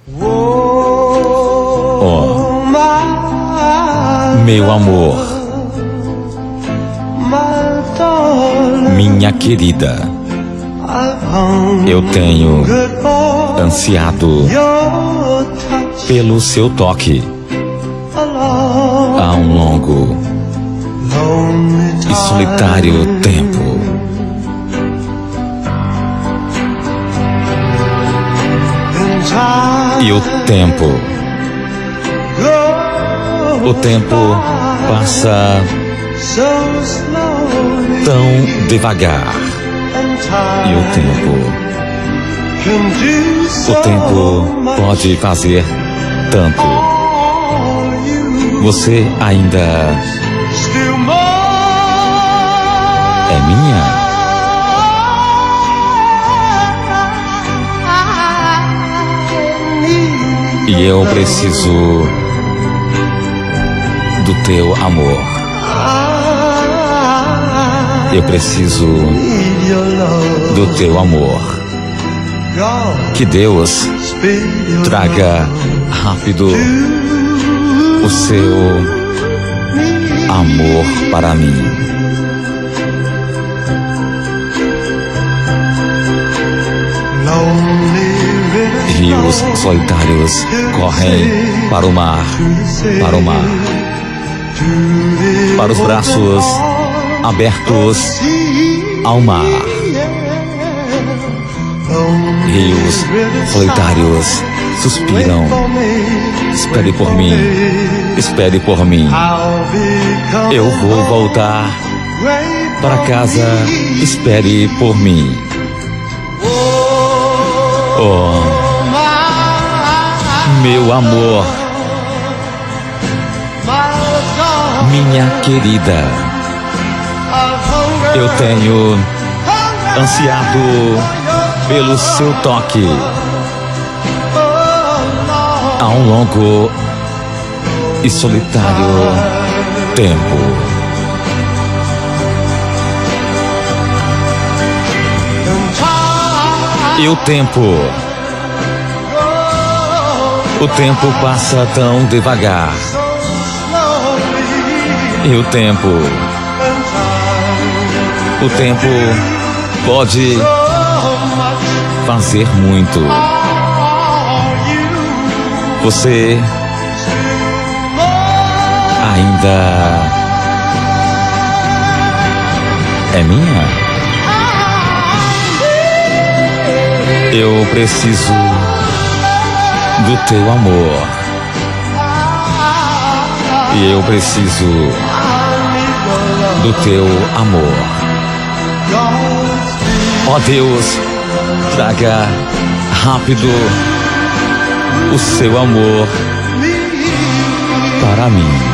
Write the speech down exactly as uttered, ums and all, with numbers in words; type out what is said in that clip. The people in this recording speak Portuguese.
Oh, meu amor, minha querida, eu tenho ansiado pelo seu toque há um longo e solitário tempo. E o tempo, o tempo passa tão devagar. E o tempo, o tempo pode fazer tanto. Você ainda é minha. E eu preciso do teu amor. Eu preciso do teu amor. Que Deus traga rápido o seu amor para mim. Rios solitários correm para o mar, para o mar, para os braços abertos ao mar. Rios solitários suspiram. Espere por mim, espere por mim. Eu vou voltar para casa, espere por mim. Oh, meu amor, minha querida, eu tenho ansiado pelo seu toque há um longo e solitário tempo. E o tempo, o tempo passa tão devagar. E o tempo, o tempo pode fazer muito. Você ainda é minha. Eu preciso do teu amor. E eu preciso do teu amor. Ó Deus, traga rápido o seu amor para mim.